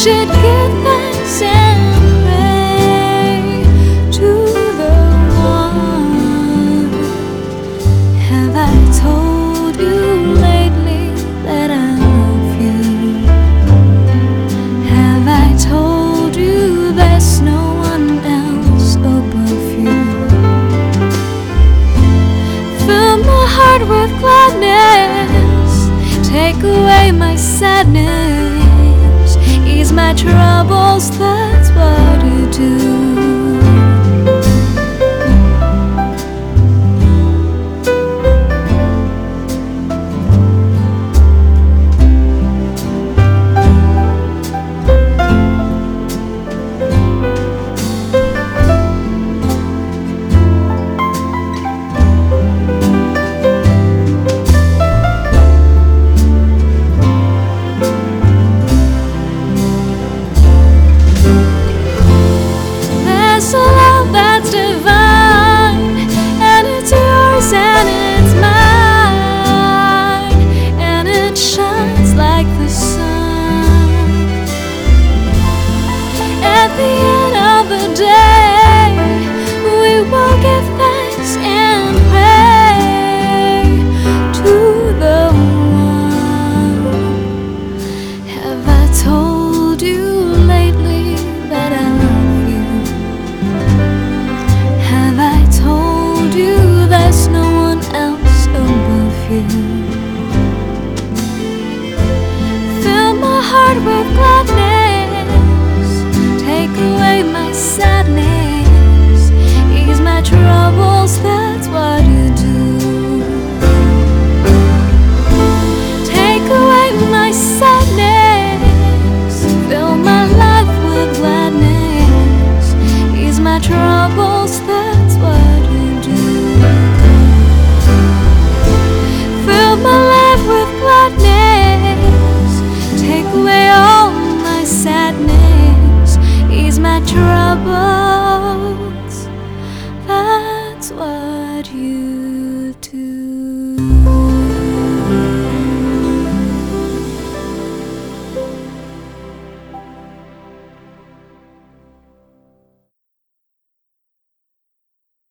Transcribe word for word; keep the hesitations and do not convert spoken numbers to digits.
should give thanks and pray to the one. Have I told you lately that I love you? Have I told you there's no one else above you? Fill my heart with gladness, take away my sadness, ease my troubles, that's what you do. There's a love that's divine, and it's yours and it's mine, and it shines like the sun. At the end of the day, we will give thanks and pray to the one. Have I told you lately that I love you? Have I told you there's no one else above you? Fill my heart with gladness, take away my sadness, ease my troubles, that's what you do. Take away my sadness, fill my life with gladness, ease my troubles, that's what you do. Fill my life with gladness, take away all my sadness, ease my troubles, that's what you do.